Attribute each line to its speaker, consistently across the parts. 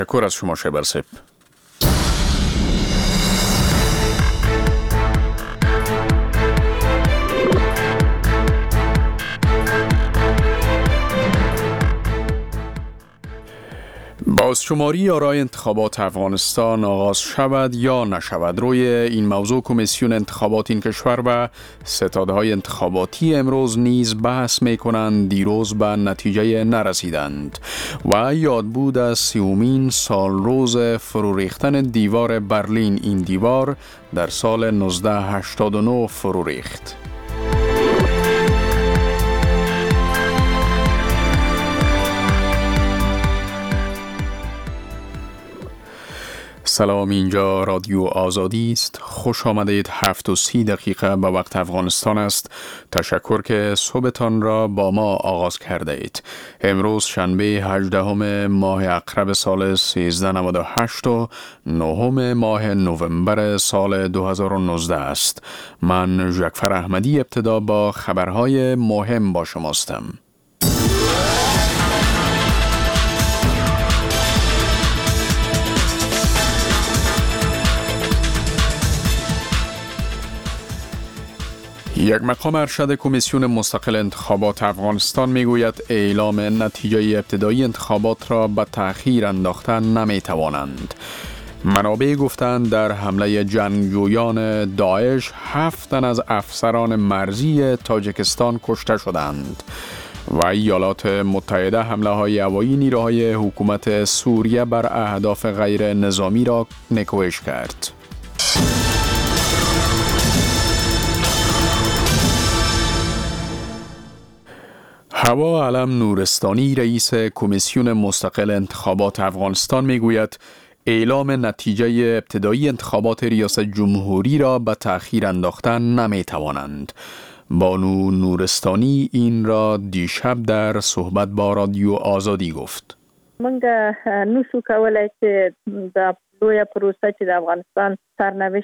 Speaker 1: تشکر از شما شبرسپ. بازشماری آرای انتخابات افغانستان آغاز شود یا نشود، روی این موضوع کمیسیون انتخابات این کشور و ستاده‌های انتخاباتی امروز نیز بحث می‌کنند. دیروز به نتیجه نرسیدند و یاد بود از 30مین سالروز فرو ریختن دیوار برلین. این دیوار در سال 1989 فرو ریخت. سلام، اینجا رادیو آزادی است. خوش آمدید. 7:30 به وقت افغانستان است. تشکر که صبحتان را با ما آغاز کرده اید. امروز شنبه 18 ماه اقرب سال 1398 و 9 ماه نوامبر سال 2019 است. من جعفر احمدی ابتدا با خبرهای مهم با شماستم. یک مقام ارشد کمیسیون مستقل انتخابات افغانستان میگوید اعلام نتیجه ابتدایی انتخابات را به تأخیر انداختن نمیتوانند. منابع گفتند در حمله جنگجویان داعش 7 تن از افسران مرزی تاجیکستان کشته شدند و ایالات متحده حمله های هوایی نیروهای حکومت سوریه بر اهداف غیر نظامی را نکوهش کرد. هوا علم نورستانی رئیس کمیسیون مستقل انتخابات افغانستان میگوید اعلام نتیجه ابتدایی انتخابات ریاست جمهوری را به تأخیر انداختن نمیتوانند. بانو نورستانی این را دیشب در صحبت با رادیو آزادی گفت.
Speaker 2: منگه نوشو کولای چې د لویه پروسه چې د افغانستان سرنوشت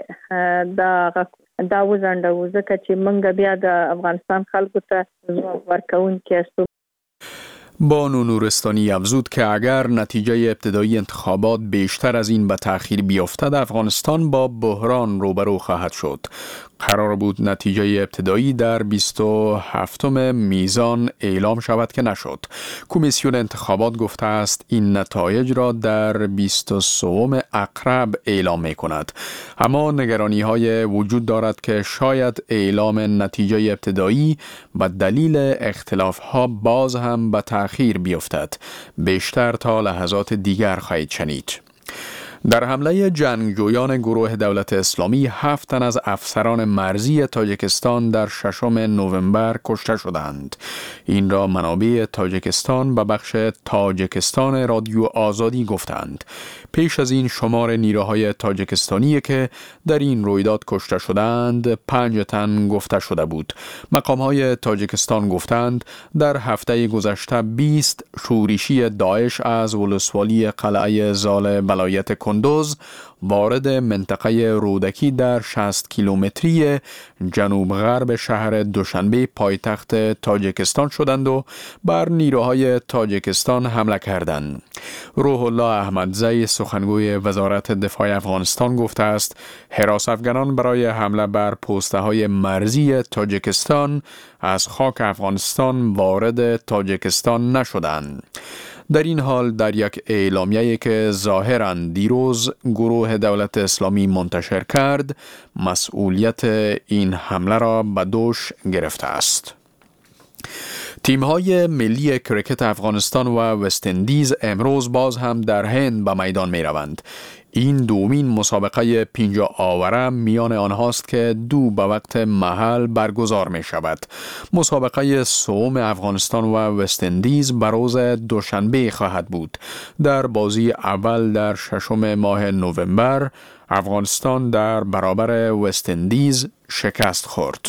Speaker 2: دا وزنده ځکه چې منګه بیا د افغانستان خلکو ته ځواب ورکوونکي استو.
Speaker 1: بانو نورستانی افزود که اگر نتیجه ابتدایی انتخابات بیشتر از این به تأخیر بیفتد افغانستان با بحران روبرو خواهد شد. قرار بود نتیجه ابتدایی در 27 میزان اعلام شود که نشد. کمیسیون انتخابات گفته است این نتایج را در 23 اقرب اعلام می کند. اما نگرانی های وجود دارد که شاید اعلام نتیجه ابتدایی به دلیل اختلاف ها باز هم به تأخیر بیفتد. بیشتر تا لحظات دیگر خواهید شنید. در حمله جنگجویان گروه دولت اسلامی 7 تن از افسران مرزی تاجیکستان در 6 نوامبر کشته شدند. این را منابع تاجیکستان به بخش تاجیکستان رادیو آزادی گفتند. پیش از این شمار نیروهای تاجیکستانی که در این رویداد کشته شدند 5 تن گفته شده بود. مقام‌های تاجیکستان گفتند در هفته گذشته 20 شورشی داعش از ولسوالی قلعه زال ولایت کندوز وارد منطقه رودکی در 60 کیلومتری جنوب غرب شهر دوشنبه پایتخت تاجیکستان شدند و بر نیروهای تاجیکستان حمله کردند. روح الله احمدزی سخنگوی وزارت دفاع افغانستان گفته است حراس افغانان برای حمله بر پست‌های مرزی تاجیکستان از خاک افغانستان وارد تاجیکستان نشدند. در این حال در یک اعلامیه‌ای که ظاهراً دیروز گروه دولت اسلامی منتشر کرد مسئولیت این حمله را به دوش گرفته است. تیم‌های ملی کرکت افغانستان و وست اندیز امروز باز هم در هند به میدان می روند. این دومین مسابقه 50 آوره میان آنهاست که دو به وقت محل برگزار می شود. مسابقه سوم افغانستان و وست اندیز به روز دوشنبه خواهد بود. در بازی اول در 6 ماه نوامبر افغانستان در برابر وست اندیز شکست خورد.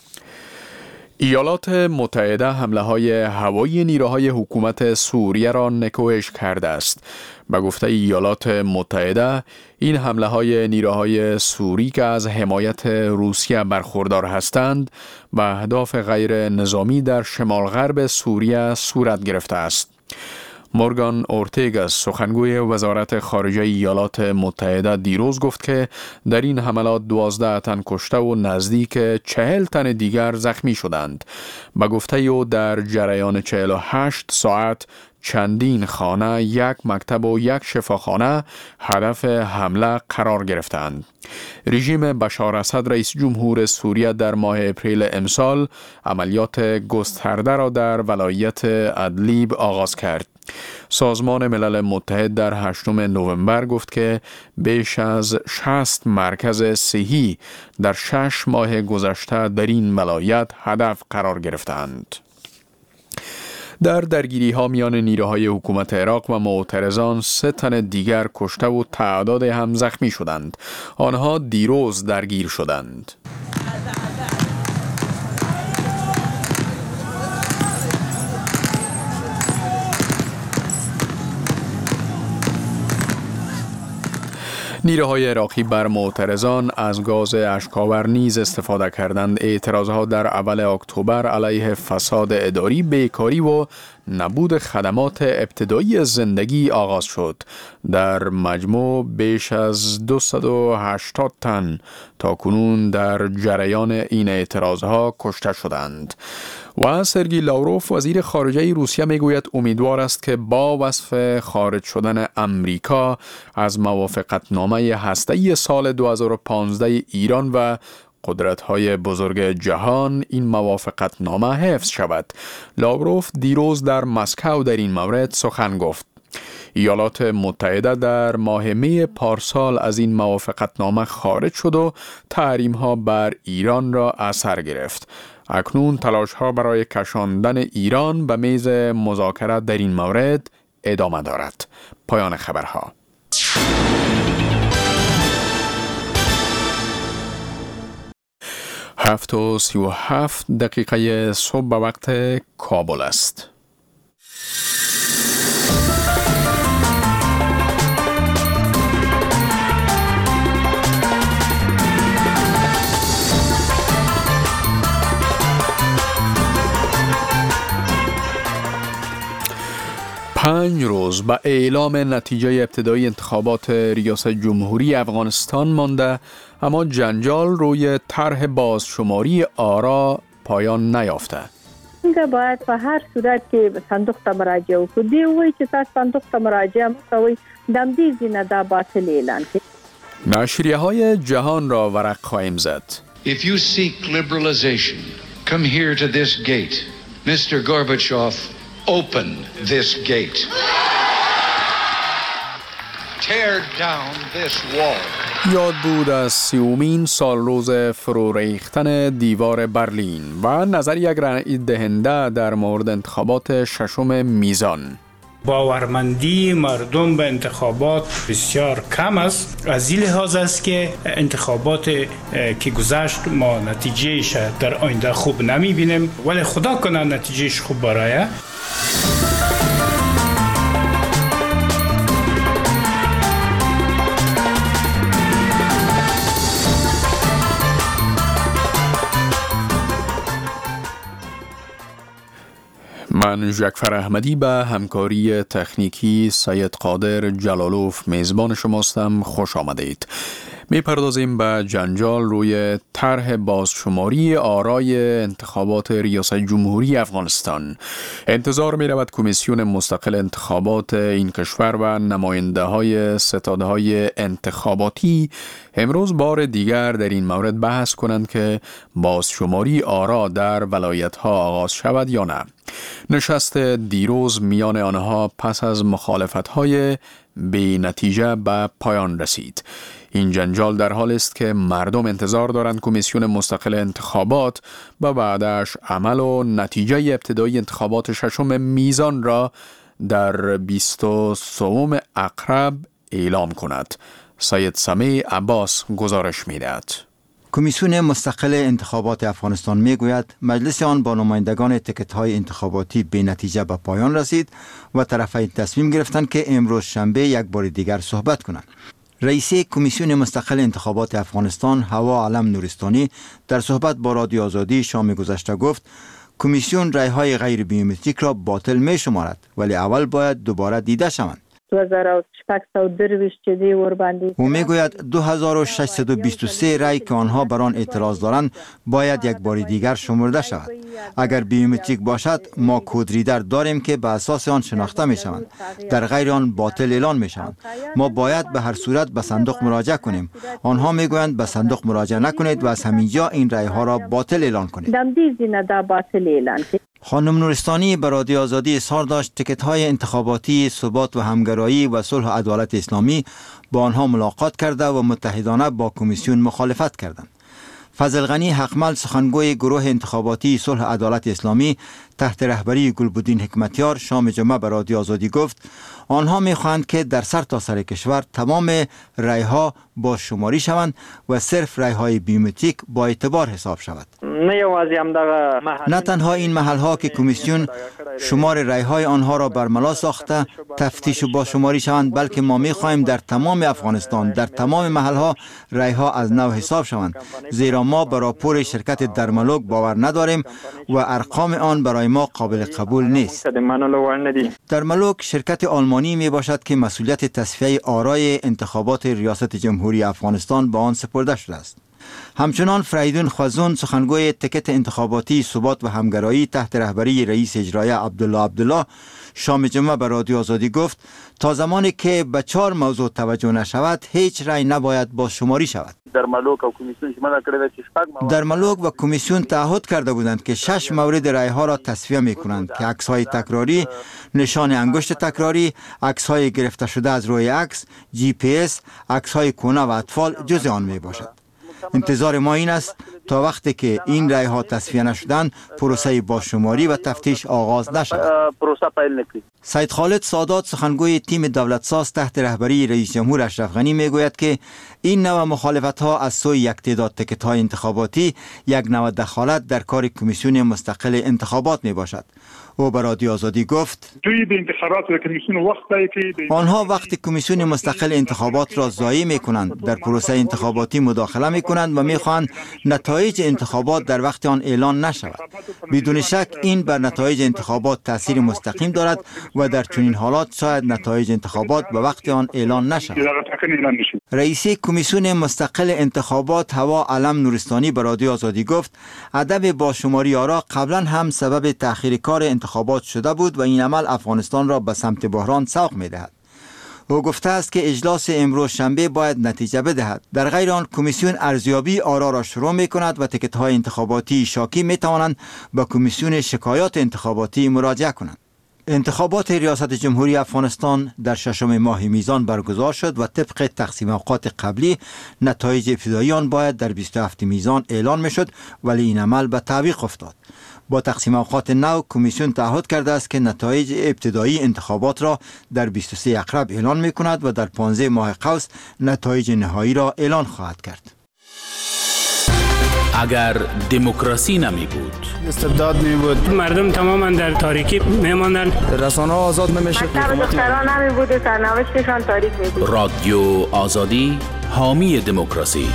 Speaker 1: ایالات متحده حمله‌های هوایی نیروهای حکومت سوریه را نکوهش کرده است. به گفته ایالات متحده این حمله‌های نیروهای سوری که از حمایت روسیه برخوردار هستند و اهداف غیر نظامی در شمال غرب سوریه صورت گرفته است. مورگان اورتیگا سخنگوی وزارت خارجه ایالات متحده دیروز گفت که در این حملات 12 تن کشته و نزدیک 40 تن دیگر زخمی شدند. به گفته او در جریان 48 ساعت چندین خانه، یک مکتب و یک شفاخانه هدف حمله قرار گرفتند. رژیم بشار اسد رئیس جمهور سوریه در ماه اپریل امسال عملیات گسترده را در ولایت ادلیب آغاز کرد. سازمان ملل متحد در 8 نوامبر گفت که بیش از 60 مرکز صحی در 6 ماه گذشته در این ولایت هدف قرار گرفتند. در درگیری ها میان نیروهای حکومت عراق و معترضان 3 تن دیگر کشته و تعداد هم زخمی شدند. آنها دیروز درگیر شدند. نیروهای عراقی بر معترضان از گاز اشک‌آور نیز استفاده کردند. اعتراضها در اول اکتبر علیه فساد اداری، بیکاری و نبود خدمات ابتدایی زندگی آغاز شد. در مجموع بیش از 280 تن تاکنون در جریان این اعتراضها کشته شدند. و سرگئی لاوروف وزیر خارجه روسیه میگوید امیدوار است که با وصف خارج شدن امریکا از موافقتنامه هسته‌ای سال 2015 ایران و قدرت‌های بزرگ جهان این موافقتنامه حفظ شود. لاوروف دیروز در مسکو در این مورد سخن گفت. ایالات متحده در ماه می پارسال از این موافقتنامه خارج شد و تحریم‌ها بر ایران را اثر گرفت. اکنون تلاش‌ها برای کشاندن ایران به میز مذاکره در این مورد ادامه دارد. پایان خبرها. 7:37 صبح به وقت کابل است. پنج روز به اعلام نتیجه ابتدایی انتخابات ریاست جمهوری افغانستان مانده، اما جنجال روی طرح بازشماری آرا پایان نیافته.
Speaker 2: اینکه باید به هر صورت که صندوق ته مراجعه وکړو، دی وایي چې تاسو صندوق ته مراجعه مکوئ، دم دې زینه دا باطل اعلان کړي.
Speaker 1: نشریه‌های جهان را ورق خواهیم زد.
Speaker 3: If you seek liberalization, come here to this gate. Mr. Gorbachev, open this gate. Tear down this wall.
Speaker 1: یاد بود از 30مین سالروز فرو ریختن دیوار برلین و نظر یک رأی دهنده در مورد انتخابات 6 میزان.
Speaker 4: باورمندی مردم به انتخابات بسیار کم است. از این لحاظ است که انتخابات که گذشت ما نتیجهش در آینده خوب نمی بینیم، ولی خدا کنه نتیجهش خوب برایه.
Speaker 1: من جعفر احمدی به همکاری تکنیکی سید قادر جلالوف میزبان شماستم. خوش آمدید. میپردازیم به جنجال روی طرح بازشماری آرای انتخابات ریاست جمهوری افغانستان. انتظار می رود کمیسیون مستقل انتخابات این کشور و نماینده های ستاده های انتخاباتی امروز بار دیگر در این مورد بحث کنند که بازشماری آرا در ولایت ها آغاز شود یا نه. نشست دیروز میان آنها پس از مخالفت های بی نتیجه به پایان رسید. این جنجال در حال است که مردم انتظار دارند کمیسیون مستقل انتخابات و بعدش عمل و نتیجه ابتدایی انتخابات 6 میزان را در 23 اکتبر اعلام کند. سید سمیع عباس گزارش می‌دهد.
Speaker 5: کمیسیون مستقل انتخابات افغانستان میگوید مجلس آن با نمایندگان تکت‌های انتخاباتی به نتیجه به پایان رسید و طرفین تصمیم گرفتند که امروز شنبه یک بار دیگر صحبت کنند. رئیس کمیسیون مستقل انتخابات افغانستان هوا علم نورستانی در صحبت با رادیو آزادی شام گذشته گفت کمیسیون رای‌های غیر بیومتریک را باطل می شمارد، ولی اول باید دوباره دیده شوند.
Speaker 2: 2623 چې دی ور باندې
Speaker 5: او میگوید 2623 رای که آنها بر آن اعتراض دارند باید یک بار دیگر شمرده شود. اگر بیومتریک باشد ما کد ریدر داریم که به اساس آن شناخته می شوند، در غیر آن باطل اعلان می شوند. ما باید به هر صورت به صندوق مراجعه کنیم. آنها میگویند به صندوق مراجعه نکنید و از همینجا این رای ها را باطل اعلان کنید.
Speaker 2: دم دې زینه دا باطل اعلان کړي.
Speaker 5: خانم نورستانی به رادیو آزادی اظهار داشت تکت های انتخاباتی ثبات و همگرایی و صلح و عدالت اسلامی با آنها ملاقات کرده و متحدانه با کمیسیون مخالفت کردند. فضل غنی حقمل سخنگوی گروه انتخاباتی صلح و عدالت اسلامی تحت رهبری گلبدین حکمتیار شام جمعه به رادیو آزادی گفت آنها می‌خواهند که در سرتاسر کشور تمام رای‌ها با شماری شوند و صرف رای‌های بیومتریک با اعتبار حساب شود. نه تنها این محل‌ها که کمیسیون شمار رای‌های آنها را برملا ساخته تفتیش و با شماری شوند، بلکه ما می‌خواهیم در تمام افغانستان در تمام محل‌ها رای‌ها از نو حساب شوند، زیرا ما بر راپور شرکت درملوک باور نداریم و ارقام آن برای ما قابل قبول نیست. درملوک شرکت آلمانی می باشد که مسئولیت تصفیه آرای انتخابات ریاست جمهوری افغانستان به آن سپرده شده است. همچنان فریدون خوازون سخنگوی تکت انتخاباتی ثبات و همگرایی تحت رهبری رئیس اجرایی عبدالله شام جمعه به رادیو آزادی گفت تا زمانی که به 4 موضوع توجه نشود هیچ رای نباید با شماری شود. درملوک و کمیسیون تعهد کرده بودند که 6 مورد رای ها را تصفیه می کنند که عکس های تکراری، نشان انگشت تکراری، عکس های گرفته شده از روی عکس، جی پی اس، عکس های کونه و اطفال جز آن می باشد. انتظار ما این است تا وقتی که این رای ها تصفیه نشدند پروسه بازشماری و تفتیش آغاز نشود. سید خالد سادات سخنگوی تیم دولتساز تحت رهبری رئیس جمهور اشرف غنی میگوید که این نوع مخالفت ها از سوی یک تعداد تکت های انتخاباتی یک نوع دخالت در کار کمیسیون مستقل انتخابات می باشد. او به رادیو آزادی گفت آنها وقت کمیسیون مستقل انتخابات را ضایع می کنند، در پروسه انتخاباتی مداخله می کنند و می خواهند نتایج انتخابات در وقت آن اعلان نشود. بدون شک این بر نتایج انتخابات تاثیر مستقیم دارد و در چنین حالات شاید نتایج انتخابات به وقت آن اعلان نشود. رئیس کمیسیون مستقل انتخابات هوا علم نورستانی به رادیو آزادی گفت عدم باشماری آرا قبلا هم سبب تأخیر کار انتخابات شده بود و این عمل افغانستان را به سمت بحران سوق می دهد. او گفته است که اجلاس امروز شنبه باید نتیجه بدهد. در غیر آن کمیسیون ارزیابی آرا را شروع می کند و تکت های انتخاباتی شاکی می توانند به کمیسیون شکایات انتخاباتی مراجعه کنند. انتخابات ریاست جمهوری افغانستان در 6 ماه میزان برگزار شد و طبق تقسیم اوقات قبلی نتایج ابتدایی آن باید در 27 میزان اعلان می شد، ولی این عمل به تعویق افتاد. با تقسیم اوقات نو کمیسیون تعهد کرده است که نتایج ابتدایی انتخابات را در 23 اقرب اعلان می کند و در 15 ماه قوس نتایج نهایی را اعلان خواهد کرد.
Speaker 6: اگر دموکراسی نمی بود،
Speaker 4: استبداد می بود، مردم تماما در تاریکی می ماندند،
Speaker 7: رسانه آزاد نمی شد،
Speaker 2: دختران نمی بود، سرنوشتشان تاریک می بود.
Speaker 6: رادیو آزادی حامی دموکراسی.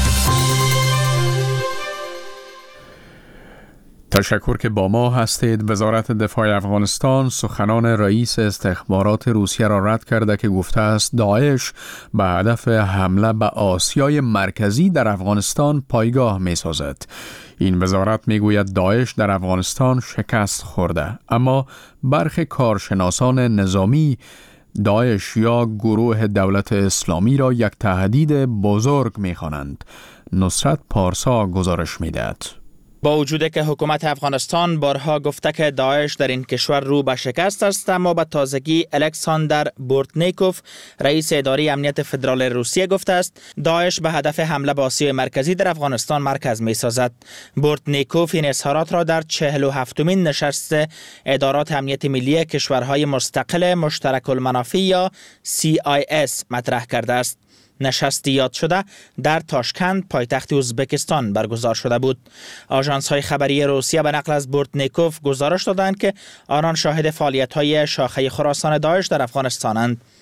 Speaker 1: تشکر که با ما هستید. وزارت دفاع افغانستان سخنان رئیس استخبارات روسیه را رد کرده که گفته است داعش به هدف حمله به آسیای مرکزی در افغانستان پایگاه می سازد. این وزارت می گوید داعش در افغانستان شکست خورده، اما برخی کارشناسان نظامی داعش یا گروه دولت اسلامی را یک تهدید بزرگ می خوانند. نصرت پارسا گزارش می دهد.
Speaker 8: با وجود که حکومت افغانستان بارها گفته که داعش در این کشور رو به شکست است، اما به تازگی الکساندر بورتنیکوف رئیس اداره امنیت فدرال روسیه گفته است داعش به هدف حمله به آسیای مرکزی در افغانستان مرکز می سازد. بورتنیکوف این اظهارات را در 47مین نشست ادارات امنیت ملی کشورهای مستقل مشترک المنافع یا CIS مطرح کرده است. نشست یاد شده در تاشکند پایتخت ازبکستان برگزار شده بود. آژانس‌های خبری روسیه به نقل از بورتنیکوف گزارش دادند که آنان شاهد فعالیت‌های شاخه خراسان داعش در افغانستانند.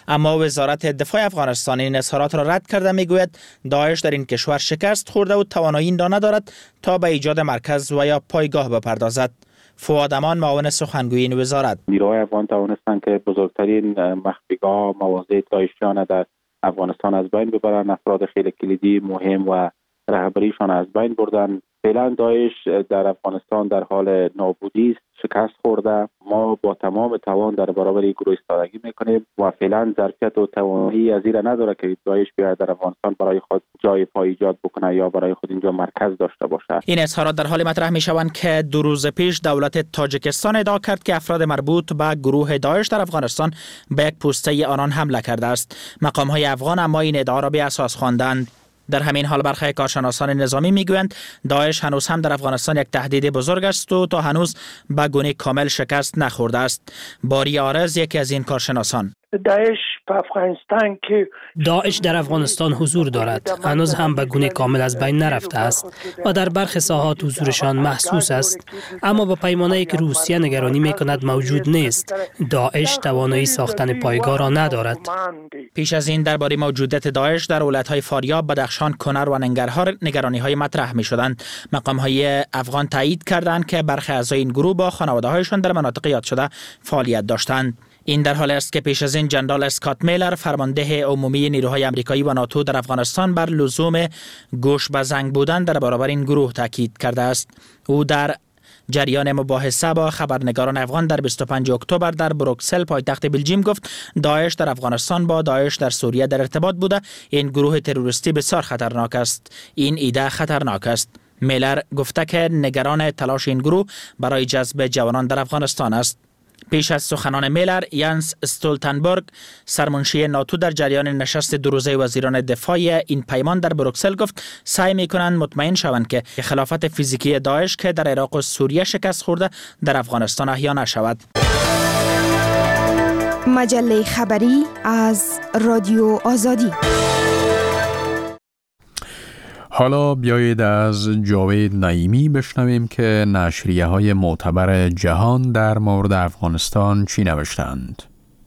Speaker 8: اما وزارت دفاع افغانستان این اظهارات را رد کرده. میگوید داعش در این کشور شکست خورده و توانایی این را ندارد تا به ایجاد مرکز و یا پایگاه بپردازد. فؤاد امان معاون سخنگوی این وزارت:
Speaker 9: نیروهای افغان توانستند که بزرگترین مخفیگاه مواضع داعشیان در افغانستان از بین ببرند. افراد خیلی کلیدی مهم و رهبریشان از بین بردن. فعلا داعش در افغانستان در حال نابودی است، شکست خورده. ما با تمام توان در برابر این گروه ایستادگی میکنیم و فعلا ظرفیت و توانایی از این نداره که داعش بیاید در افغانستان برای خود جای پای ایجاد بکنه یا برای خود اینجا مرکز داشته باشه.
Speaker 8: این اظهارات در حال مطرح میشوند که 2 روز پیش دولت تاجیکستان ادعا کرد که افراد مربوط به گروه داعش در افغانستان به یک پوسته آنان حمله کرده است. مقام‌های افغان اما این ادعا را بی اساس خواندند. در همین حال برخی کارشناسان نظامی میگویند داعش هنوز هم در افغانستان یک تهدید بزرگ است و تا هنوز به گونه کامل شکست نخورده است. باری آرز یکی از این کارشناسان:
Speaker 10: داعش در افغانستان حضور دارد، هنوز هم به گونه کامل از بین نرفته است و در برخی ساحات حضورشان محسوس است، اما با پیمانه‌ای که روسیه نگرانی می‌کند موجود نیست. داعش توانایی ساختن پایگاه را ندارد.
Speaker 8: پیش از این درباره موجودیت داعش در ولایت‌های فاریاب، بدخشان، کنر و ننگرهار نگرانی‌های مطرح می‌شدند. مقام‌های افغان تایید کردند که برخی اعضای این گروه با خانواده‌هایشان در مناطق یاد شده فعالیت داشتند. این در حالی است که پیش از این جنرال اسکات میلر، فرمانده عمومی نیروهای آمریکایی و ناتو در افغانستان، بر لزوم گوش به زنگ بودن در برابر این گروه تاکید کرده است. او در جریان مباحثه با خبرنگاران افغان در 25 اکتبر در بروکسل پایتخت بلژیم گفت داعش در افغانستان با داعش در سوریه در ارتباط بوده. این گروه تروریستی بسیار خطرناک است. این ایده خطرناک است. میلر گفته که نگران تلاش این گروه برای جذب جوانان در افغانستان است. پیش از سخنان میلر، یانس استولتنبرگ، سرمنشی ناتو، در جریان نشست 2 روزه وزیران دفاع این پیمان در بروکسل گفت سعی می‌کنند مطمئن شوند که خلافت فیزیکی داعش که در عراق و سوریه شکست خورده در افغانستان احیا نشود.
Speaker 11: مجله خبری از رادیو آزادی.
Speaker 1: حالا بیایید از جاوید نعیمی بشنویم که نشریه‌های معتبر جهان در مورد افغانستان چی نوشتند.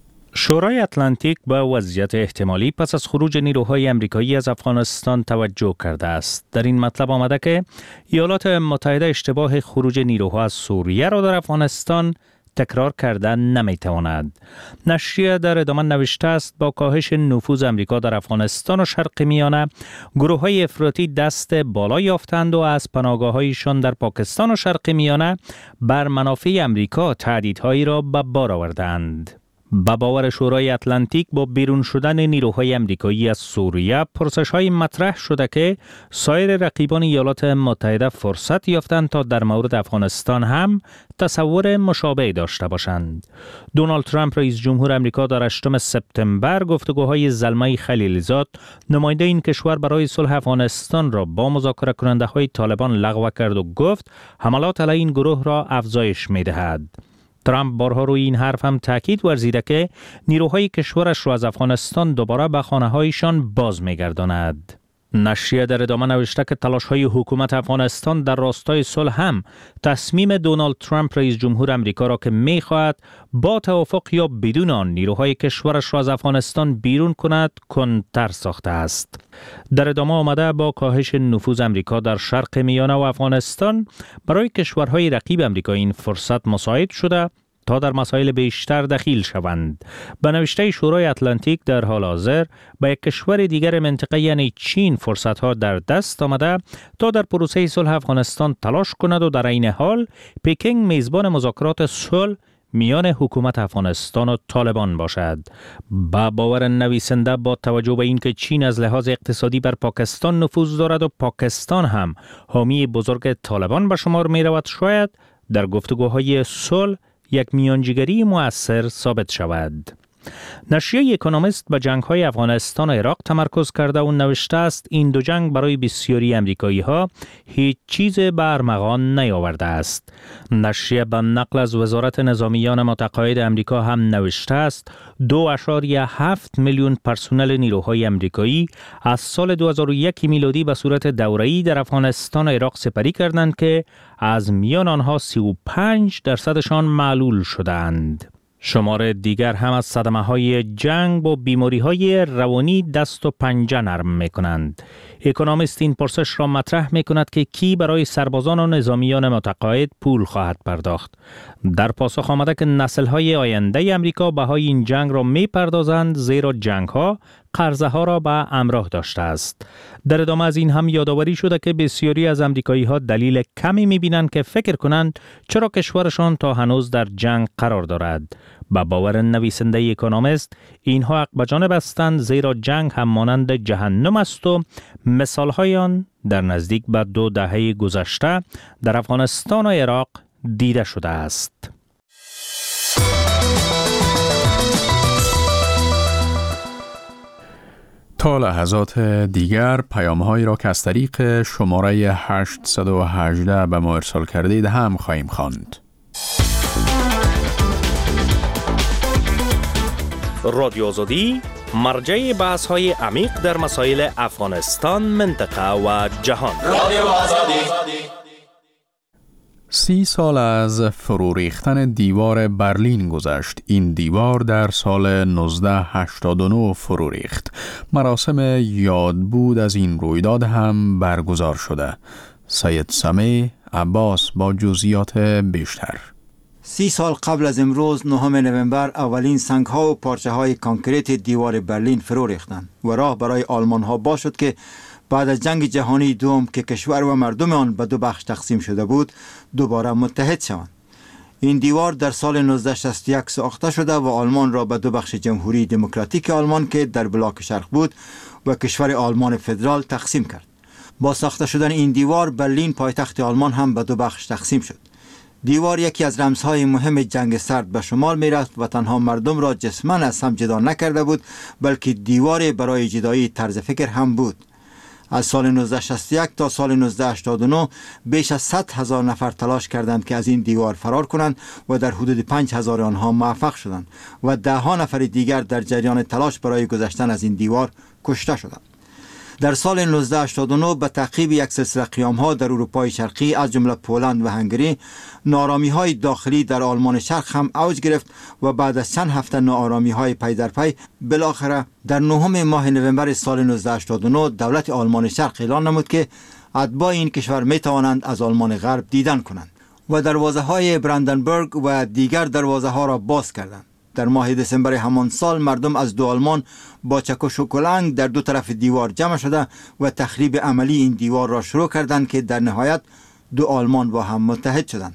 Speaker 12: شورای اتلانتیک به وضعیت احتمالی پس از خروج نیروهای امریکایی از افغانستان توجه کرده است. در این مطلب آمده که ایالات متحده اشتباه خروج نیروها از سوریه را در افغانستان تکرار کردن نمیتواند. نشریه در ادامه نوشته است با کاهش نفوذ امریکا در افغانستان و شرق میانه، گروه‌های افراطی دست بالا یافتند و از پناهگاه‌هایشان در پاکستان و شرق میانه بر منافع امریکا تهدیدهایی را به بار آوردند. به باور شورای اتلانتیک با بیرون شدن نیروهای امریکایی از سوریه، پرسش‌های مطرح شده که سایر رقیبان ایالات متحده فرصت یافتند تا در مورد افغانستان هم تصور مشابه داشته باشند. دونالد ترامپ رئیس جمهور امریکا در 8 سپتامبر گفتگوهای زلمه خلیلزاد، نماینده این کشور برای صلح افغانستان را با مذاکره کننده‌های طالبان لغو کرد و گفت حملات علیه این گروه را افزایش می‌دهد. ترامپ بارها روی این حرف هم تاکید ورزیده که نیروهای کشورش را از افغانستان دوباره به خانه‌هایشان باز می‌گرداند. نشریه در ادامه نوشته که تلاش‌های حکومت افغانستان در راستای صلح هم تصمیم دونالد ترامپ رئیس جمهور امریکا را که می‌خواهد با توافق یا بدون آن نیروهای کشورش را از افغانستان بیرون کند کنتر ساخته است. در ادامه آمده با کاهش نفوذ امریکا در شرق میانه و افغانستان، برای کشورهای رقیب امریکا این فرصت مساعد شده تا در مسائل بیشتر دخیل شوند. به نوشته شورای اتلانتیک در حال حاضر به یک کشور دیگر منطقه یعنی چین فرصت‌ها در دست آمده تا در پروسه صلح افغانستان تلاش کند و در این حال پکینگ میزبان مذاکرات صلح میان حکومت افغانستان و طالبان باشد. با باور نویسنده با توجه به اینکه چین از لحاظ اقتصادی بر پاکستان نفوذ دارد و پاکستان هم حامی بزرگ طالبان به شمار می رود، شاید در گفتگوهای صلح یک میانجیگری مؤثر ثابت شود. نشریه اکونومیست به جنگ‌های افغانستان و عراق تمرکز کرده و نوشته است این دو جنگ برای بسیاری امریکایی‌ها هیچ چیز به ارمغان نیاورده است. نشریه به نقل از وزارت نظامیان متقاعد امریکا هم نوشته است 2.7 میلیون پرسنل نیروهای امریکایی از سال 2001 میلادی به صورت دوره‌ای در افغانستان و عراق سپری کردند که از میان آنها 35% معلول شدند. شمار دیگر هم از صدمه‌های جنگ با بیماری‌های روانی دست و پنجه نرم می‌کنند. اکونومیست این پرسش را مطرح می‌کند که کی برای سربازان و نظامیان متقاعد پول خواهد پرداخت. در پاسخ آمده که نسل‌های آینده امریکا بهای این جنگ را می‌پردازند، زیرا جنگ‌ها قرضه‌ها را به همراه داشته است. در ادامه از این هم یادآوری شده که بسیاری از امریکایی‌ها دلیل کمی می‌بینند که فکر کنند چرا کشورشان تا هنوز در جنگ قرار دارد. با باور نویسنده اکونومیست، اینها حق به جانب هستند، زیرا جنگ هم مانند جهنم است و مثال‌های آن در نزدیک به 2 دهه گذشته در افغانستان و عراق دیده شده است.
Speaker 1: تا لحظات دیگر پیام‌هایی را که از طریق شماره 818 به ما ارسال کردید هم خواهیم خواند.
Speaker 13: رادیو آزادی مرجع بحث‌های عمیق در مسائل افغانستان، منطقه و جهان. رادیو آزادی.
Speaker 1: 30 سال از فرو ریختن دیوار برلین گذشت. این دیوار در سال 1989 فرو ریخت. مراسم یادبود از این رویداد هم برگزار شده. سید سمیع عباس با جزئیات بیشتر.
Speaker 5: 30 سال قبل از امروز 9 نوامبر اولین سنگ‌ها و پارچه‌های کانکریت دیوار برلین فرو ریختند و راه برای آلمان‌ها باز شد که بعد از جنگ جهانی دوم که کشور و مردم آن به 2 بخش تقسیم شده بود، دوباره متحد شوند. این دیوار در سال 1961 ساخته شده و آلمان را به 2 بخش جمهوری دموکراتیک آلمان که در بلاک شرق بود و کشور آلمان فدرال تقسیم کرد. با ساخته شدن این دیوار، برلین پایتخت آلمان هم به 2 بخش تقسیم شد. دیوار یکی از رمزهای مهم جنگ سرد به شمار می رفت و تنها مردم را جسماً از هم جدا نکرده بود، بلکه دیوار برای جدایی طرز فکر هم بود. از سال 1961 تا سال 1989 بیش از 100,000 نفر تلاش کردند که از این دیوار فرار کنند و در حدود 5,000 آنها موفق شدند و 10 نفر دیگر در جریان تلاش برای گذشتن از این دیوار کشته شدند. در سال 1989 به تعقیب یک سلسله قیام‌ها در اروپای شرقی از جمله پولند و هنگری، ناآرامی‌های داخلی در آلمان شرق هم اوج گرفت و بعد از چند هفته ناآرامی‌های پی در پی بالاخره در 9 ماه نوامبر سال 1989 دولت آلمان شرق اعلان نمود که اتباع این کشور می‌توانند از آلمان غرب دیدن کنند و دروازه‌های براندنبورگ و دیگر دروازه‌ها را باز کردند. در ماه دسامبر همان سال مردم از 2 آلمان با چک و شکلنگ در 2 طرف دیوار جمع شده و تخریب عملی این دیوار را شروع کردند که در نهایت 2 آلمان با هم متحد شدند.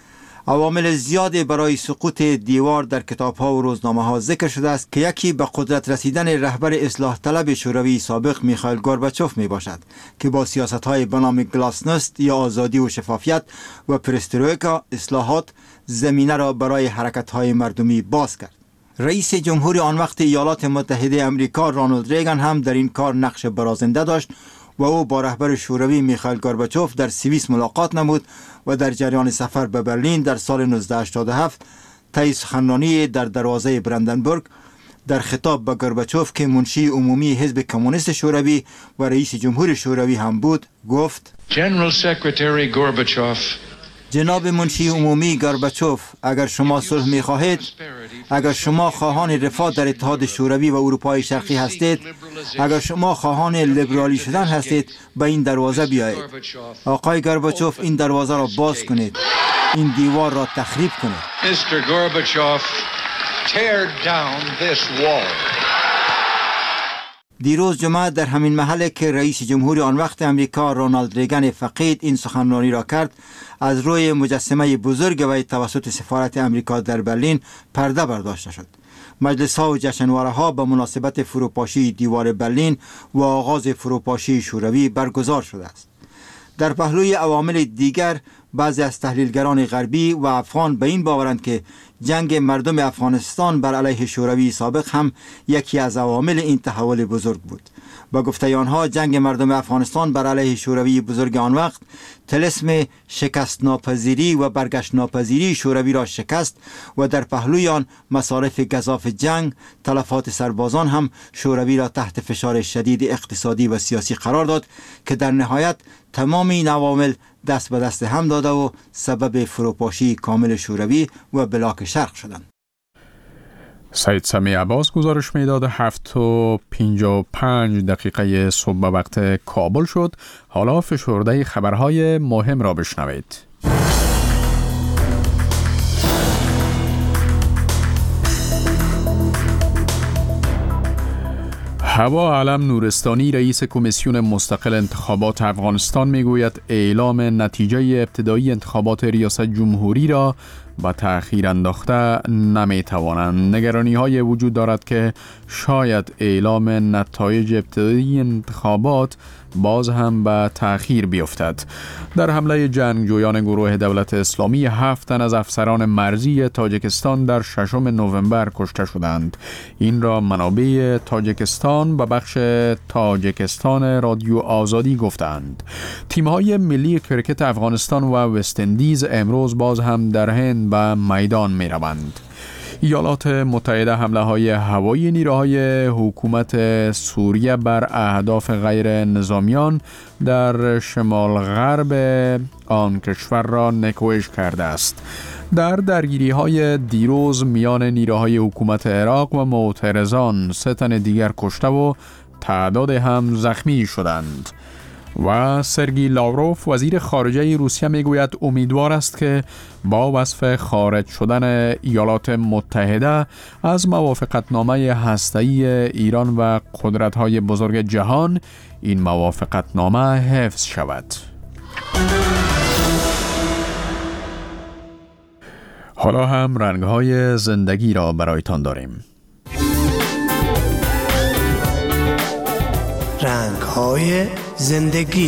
Speaker 5: عوامل زیادی برای سقوط دیوار در کتاب‌ها و روزنامه‌ها ذکر شده است که یکی به قدرت رسیدن رهبر اصلاح طلب شوروی سابق میخائیل گورباچوف میباشد که با سیاست‌های به نام گلاسنوست یا آزادی و شفافیت و پرسترویکا اصلاحات زمینه را برای حرکت‌های مردمی باز کرد. رئیس جمهور آن وقت ایالات متحده آمریکا رانالد ریگان هم در این کار نقش برازنده داشت و او با رهبر شوروی میخائیل گورباچوف در سوئیس ملاقات نمود و در جریان سفر به برلین در سال 1987 طی سخنرانی در دروازه براندنبورگ در خطاب به گورباچوف که منشی عمومی حزب کمونیست شوروی و رئیس جمهور شوروی هم بود گفت:
Speaker 3: General Secretary Gorbachev,
Speaker 5: جناب منشی عمومی گورباچوف، اگر شما صلح می خواهید، اگر شما خواهان رفاه در اتحاد شوروی و اروپای شرقی هستید، اگر شما خواهان لیبرالی شدن هستید، به این دروازه بیایید. آقای گورباچوف، این دروازه را باز کنید، این دیوار را تخریب کنید.
Speaker 3: Mr. Gorbachev, tear down this wall.
Speaker 5: دیروز جمعه در همین محله که رئیس جمهور آن وقت امریکا رانالد ریگان فقید این سخنرانی را کرد، از روی مجسمه بزرگ وی توسط سفارت امریکا در برلین پرده برداشته شد. مجلس‌ها و جشنواره‌ها به مناسبت فروپاشی دیوار برلین و آغاز فروپاشی شوروی برگزار شده است. در پهلوی عوامل دیگر، بعضی از تحلیلگران غربی و افغان به این باورند که جنگ مردم افغانستان بر علیه شوروی سابق هم یکی از عوامل این تحول بزرگ بود. با گفته آنها، جنگ مردم افغانستان بر علیه شوروی بزرگ آن وقت طلسم شکست ناپذیری و برگشت ناپذیری شوروی را شکست و در پهلوی آن مصارف گزاف جنگ، تلفات سربازان هم شوروی را تحت فشار شدید اقتصادی و سیاسی قرار داد که در نهایت تمام این عوامل دست به دست هم داده و سبب فروپاشی کامل شوروی و بلاک شرق شدند.
Speaker 1: سید سمی عباس گزارش میداد. 7:55 صبح به وقت کابل شد. حالا فشرده خبرهای مهم را بشنوید. هوا علم نورستانی رئیس کمیسیون مستقل انتخابات افغانستان میگوید اعلام نتیجه ابتدایی انتخابات ریاست جمهوری را با تأخیر انداخته نمیتوانند. نگرانی های وجود دارد که شاید اعلام نتایج ابتدایی انتخابات باز هم به تأخیر بیفتد. در حمله جنگجویان گروه دولت اسلامی 7 تن از افسران مرزی تاجیکستان در 6 نوامبر کشته شدند. این را منابع تاجیکستان به بخش تاجیکستان رادیو آزادی گفتند. تیم‌های ملی کرکت افغانستان و وست اندیز امروز باز هم در هند به میدان می روند. ایالات متحده حمله‌های هوایی نیروهای حکومت سوریه بر اهداف غیر نظامیان در شمال غرب آن کشور را نکوهش کرده است. در درگیری‌های دیروز میان نیروهای حکومت عراق و معترضان 3 تن دیگر کشته و تعداد هم زخمی شدند. و سرگئی لاوروف وزیر خارجه روسیه میگوید امیدوار است که با وصف خارج شدن ایالات متحده از موافقتنامه هسته‌ای ایران و قدرت‌های بزرگ جهان این موافقتنامه حفظ شود. حالا هم رنگ‌های زندگی را برایتان داریم.
Speaker 14: رنگ‌های زندگی.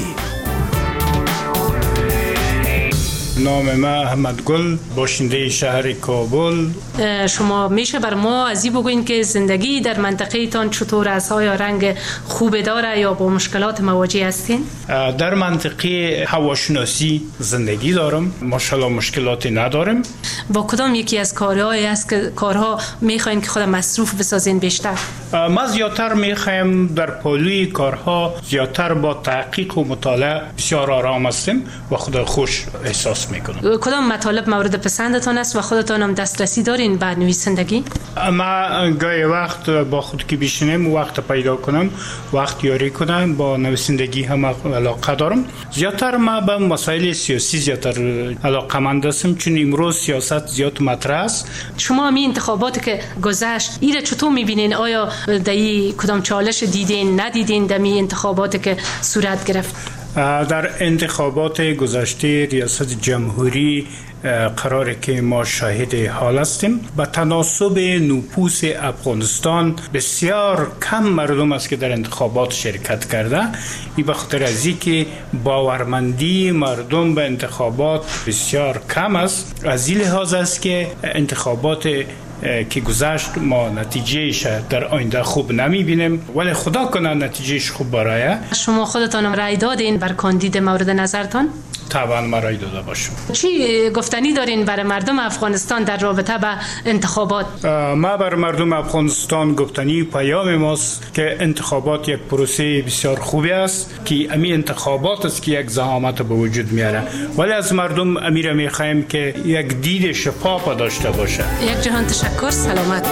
Speaker 4: نام ما احمد گل، باشنده شهر کابل.
Speaker 15: شما میشه بر ما از این بگوین که زندگی در منطقه تان چطور است؟ آیا رنگ خوب داره یا با مشکلات مواجه هستین؟
Speaker 4: در منطقه هواشناسی زندگی دارم، ماشاءالله مشکلاتی ندارم.
Speaker 15: با کدام یکی از کارهایی است که کارها میخواین که خود مصروف بسازین بیشتر؟
Speaker 4: ما زیادتر میخوایم در پالوی کارها زیادتر با تحقیق و مطالعه بسیار آرام هستیم و خود خوش احساس میکنم.
Speaker 15: کدام مطالب مورد پسندتان است و خودتان هم دسترسی دارین به نویسندگی؟
Speaker 4: ما گاهی وقت با خود که بشینم وقت پیدا کنم، وقت یاری کنم، با نویسندگی هم علاقه دارم. زیادتر ما به مسائل سیاسی زیادتر علاقه‌مند هستم، چون امروز سیاست زیاد مطرح است.
Speaker 15: شما می انتخاباتی که گذشت ایره چطور میبینین؟ آیا در کدام چالش دیدین ندیدین در می انتخاباتی که صورت گرفت؟
Speaker 4: در انتخابات گذشته ریاست جمهوری قراره که ما شاهد حال هستیم. به تناسب نفوس افغانستان بسیار کم مردم است که در انتخابات شرکت کرده. این به خاطر از اینکه باورمندی مردم به انتخابات بسیار کم است. از این لحاظ است که انتخابات که گذشت ما نتیجهش در آینده خوب نمیبینیم، ولی خدا کنه نتیجهش خوب برایه.
Speaker 15: شما خودتان رای دادین بر کاندید مورد نظرتان؟
Speaker 4: طبعا ما رای داده باشم.
Speaker 15: چی گفتنی دارین برای مردم افغانستان در رابطه با انتخابات؟
Speaker 4: ما بر مردم افغانستان گفتنی پیام ماست که انتخابات یک پروسه بسیار خوبی است، که امی انتخابات است که یک زعامت به وجود میاره، ولی از مردم امیر میخوایم که یک دید شفاف داشته باشه.
Speaker 15: یک جهان تشکر، سلامت.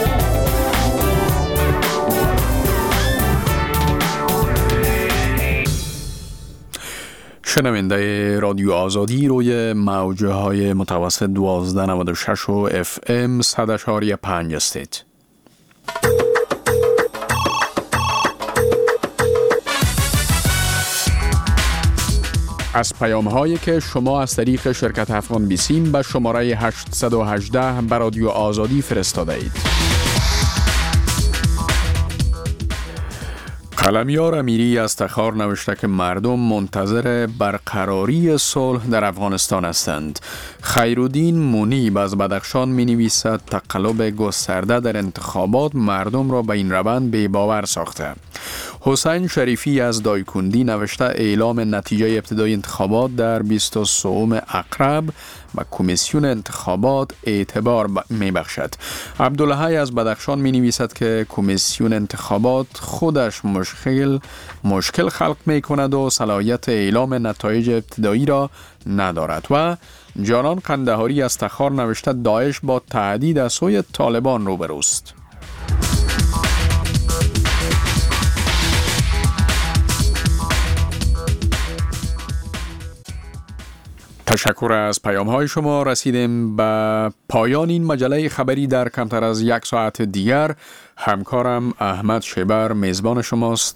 Speaker 1: شنونده رادیو آزادی روی موجه های متوسط 1296 و FM 100.5 هستید. از پیام هایی که شما از طریق شرکت افغان بیسیم به شماره 818 به رادیو آزادی فرستاده اید. قلمیار امیری از تخار نوشته که مردم منتظر برقراری صلح در افغانستان هستند. خیرالدین منیب از بدخشان می نویسد تقلب گسترده در انتخابات مردم را به این روند بی‌باور ساخته. حسین شریفی از دایکندی نوشته اعلام نتیجه ابتدایی انتخابات در 23 اقرب و کمیسیون انتخابات اعتبار می بخشد. عبدالحی از بدخشان می نویسد که کمیسیون انتخابات خودش مشکل خلق می کند و صلاحیت اعلام نتایج ابتدایی را ندارد. و جانان قندهاری از تخار نوشته داعش با تهدید از سوی طالبان روبروست. تشکر از پیام های شما. رسیدیم به پایان این مجله خبری در کمتر از یک ساعت دیگر. همکارم احمد شبر میزبان شماست.